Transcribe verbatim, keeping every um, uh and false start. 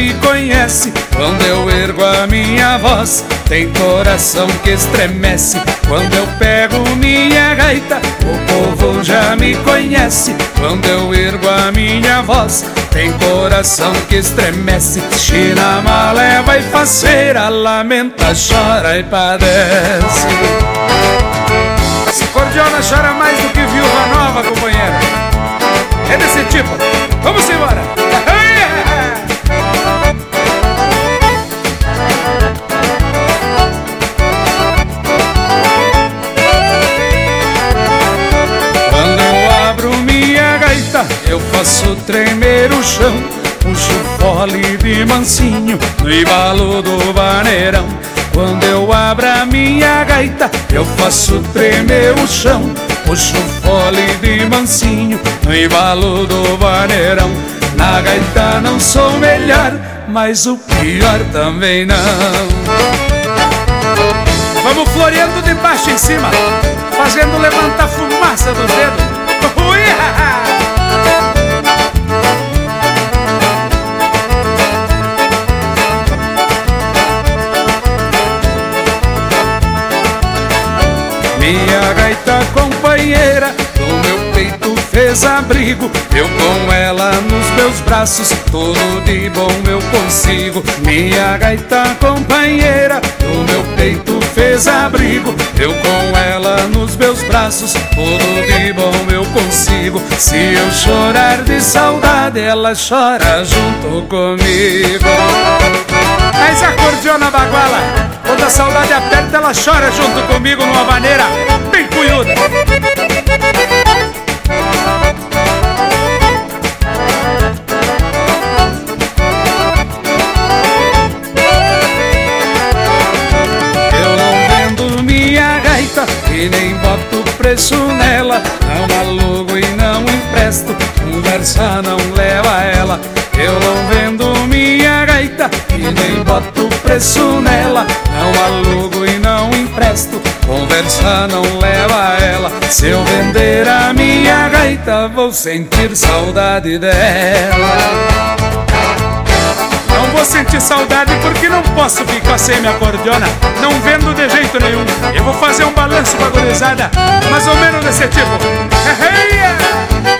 me conhece. Quando eu ergo a minha voz, tem coração que estremece. Quando eu pego minha gaita, o povo já me conhece. Quando eu ergo a minha voz, tem coração que estremece. China, maleva e faceira, lamenta, chora e padece. Se cordiona chora mais do que viúva nova, companheira. É desse tipo. Vamos embora. Quando eu abro minha gaita, eu faço tremer o chão. Puxo fole de mansinho no embalo do vaneirão. Quando eu abro a minha gaita, eu faço tremer o chão. Puxo fole de mansinho no embalo do vaneirão. Na gaita não sou melhor, mas o pior também não. Vamos floreando de baixo em cima, fazendo levantar fumaça dos dedos. Minha gaita companheira, do meu peito fez abrigo. Eu com ela nos meus braços, tudo de bom eu consigo. Minha gaita companheira, do meu peito fez abrigo. Eu com ela nos meus braços, tudo de bom eu consigo. Se eu chorar de saudade, ela chora junto comigo. Mas a cordiona baguala, quando a saudade aperta, ela chora junto comigo numa maneira bem cunhuda. Eu não vendo minha gaita e nem boto preço nela. Não alugo e não empresto, conversa não leva ela. Eu não vendo minha gaita e nem boto preço nela. Não alugo e não empresto, conversa não leva ela. Se eu vender a minha gaita, vou sentir saudade dela. Não vou sentir saudade porque não posso ficar sem minha cordiona. Não vendo de jeito nenhum. Eu vou fazer um balanço pra gurizada, mais ou menos desse tipo. Hey, yeah!